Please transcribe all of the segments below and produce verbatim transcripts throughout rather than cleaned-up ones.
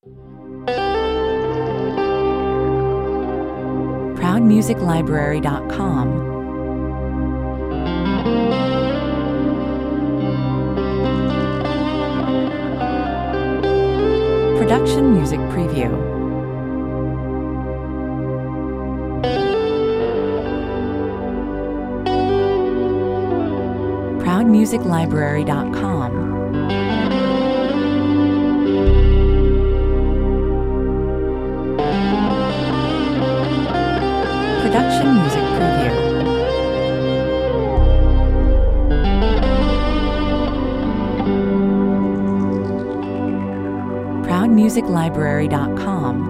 proud music library dot com. Production music preview. proud music library dot com. Production music preview. proud music library dot com.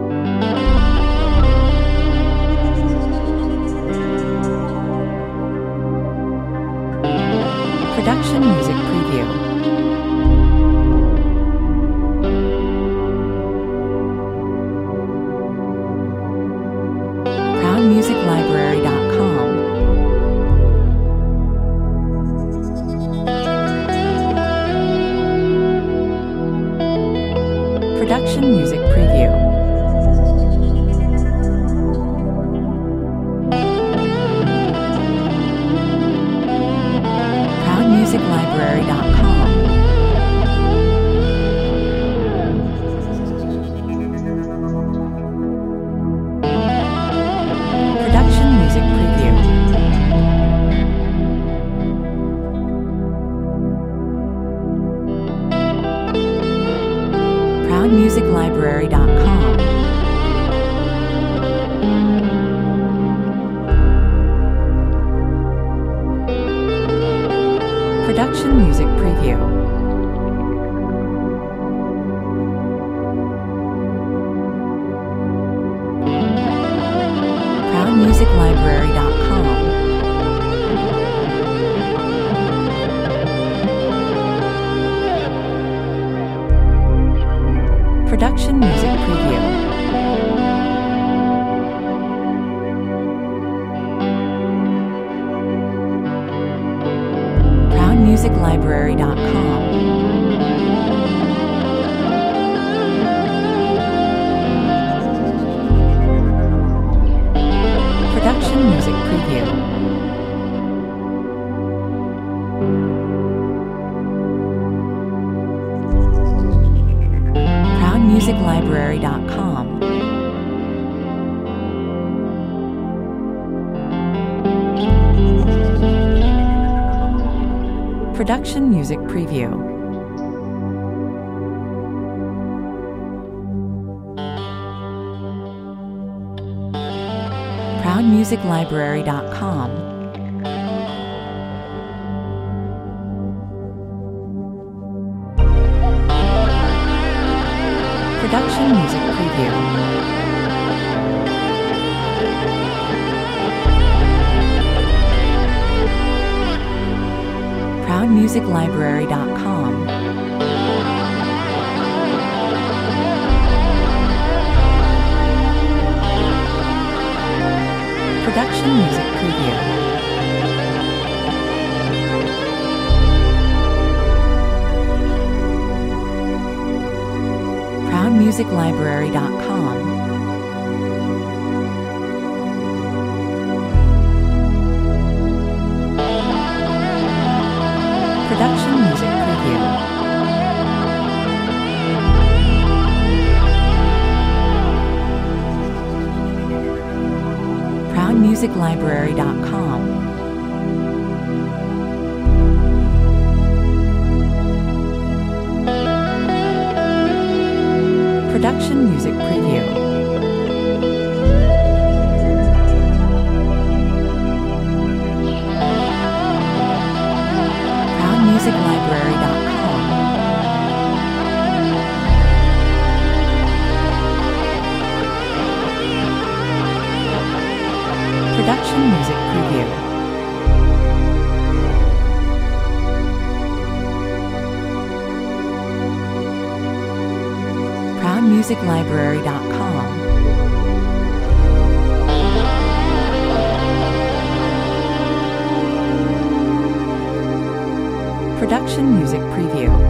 Production music preview. proud music library dot com. Production music preview. proud music library dot com. Production music preview. proud music library dot com. Production music preview. proud music library dot com. Production music preview. proud music library dot com. Production music preview. proud music library dot com. Production music preview. proud music library dot com. Production music preview. proud music library dot com. Production music preview. proud music library dot com. Production music preview. proud music library dot com. Production music preview. proud music library dot com. Production music preview. proud music library dot com. Production music preview.